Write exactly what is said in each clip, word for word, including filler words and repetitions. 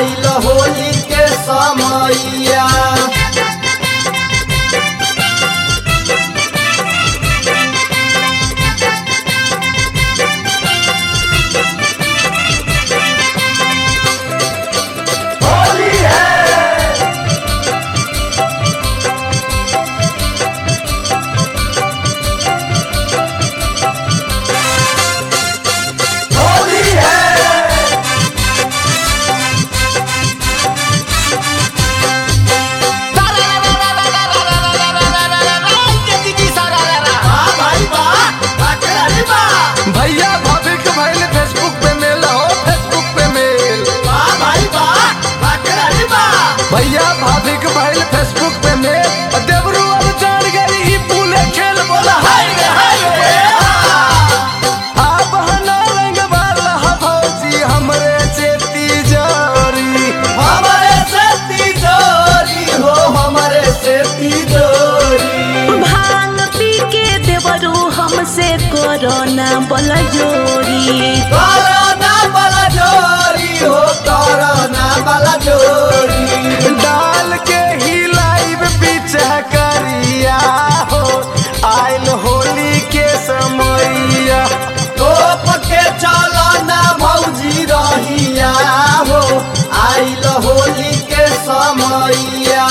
आइल होली के समैया। भैया भाभी के भाई ने फेसबुक पे मेल हो, फेसबुक पे मेल। भाई भैया भाभी के भाई ने फेसबुक पे मेल। देवरू अब जान गई ई पूले खेल बोला हाय रे हाय रे। आप हना रंग वाला भौजी हमरे से तिजोरी, हमारे से तिजोरी हो, हमारे से तिजोरी। भांग पी के देवरू हमसे कोरोना बला जोरी। कोरोना वाला जोरी हो, कोरोना वाला जोरी। डाल के हिलाइब पीछे करिया हो, आइल होली के समैया। तोप के चलो ना भौजी रहिया हो, आइल होली के समैया।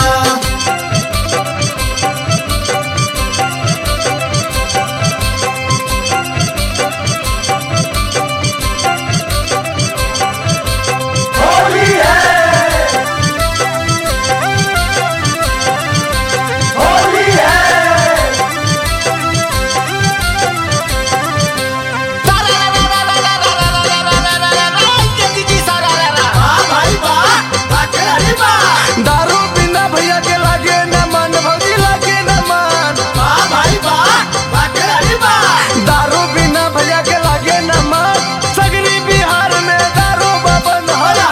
दारू बिना भैया के लागे न मन, भौजी लागे न मन। दारू बिना भैया के लागे न मन, सगरी बिहार में दारू बबन हर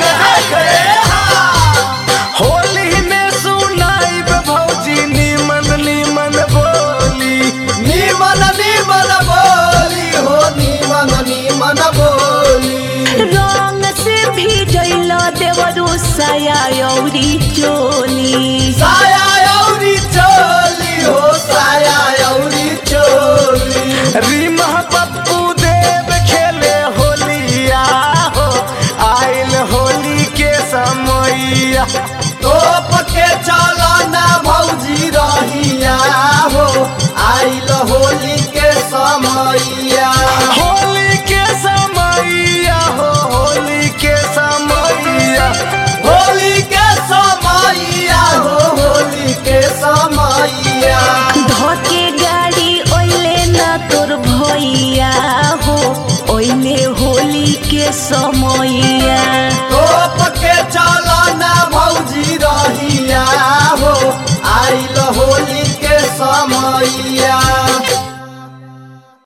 होली में सुनाइब भौजी नीमन नीमन बोली। नीमन नीमन बोली हो, नीमन नीमन बोली। रंग से भी जैला देवरू साया औरी चोली। साया औरी चोली हो, साया औरी चोली। रीमा पप्पू देव खेले होलिया हो, आइल होली के समैया। तोप के चलो ना भौजी रहिया हो, आइल होली के समैया। होली के समैया हो, होली के समैया। होली के समैया हो, होली के समैया। धोके गाड़ी ओइले ना तोर भैया हो, ओइले होली के समय।